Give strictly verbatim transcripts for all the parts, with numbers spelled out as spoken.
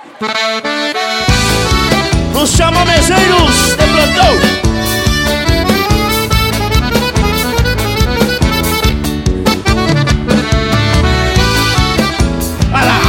Os chamamezeiros de plantão. Vai lá.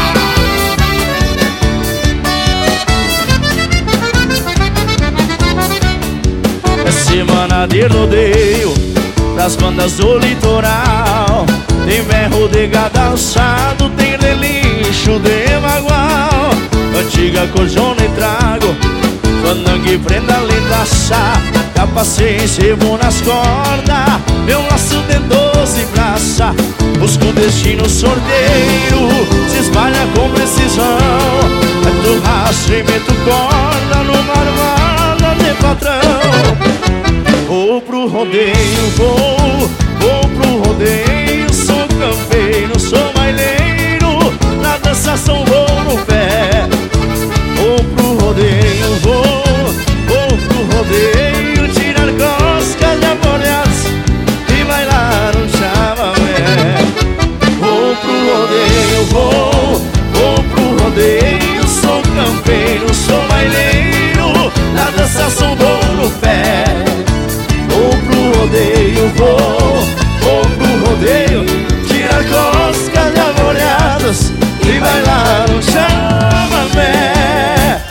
É semana de rodeio das bandas do litoral. Tem berro de gado alçado, tem relincho de bagual, antiga corjona e trago, fandangue, prenda, lindaça, capacete e vou nas cordas, meu laço de doze braça, busco o destino sorteiro, se espalha com precisão, meto rastro e meto corda numa armada de patrão. Vou pro rodeio, vou, vou pro rodeio, sou campeiro, sou baileiro, na dança são vou no pé. Vou pro rodeio, vou, vou pro rodeio, tirar coscas de aborreadas e bailar um chamamé. Vou pro rodeio, vou, vou pro rodeio, sou campeiro, sou baileiro, na dança são vou no pé. Vou pro rodeio, vou, vou pro rodeio, tirar coscas de aborreadas e bailar um chamamé.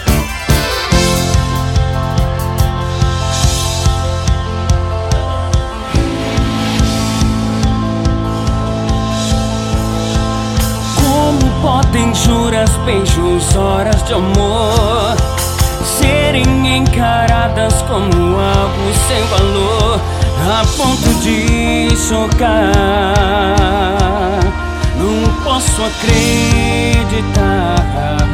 Como podem juras, beijos, horas de amor serem encaradas como algo sem valor, a ponto de chocar? Não posso acreditar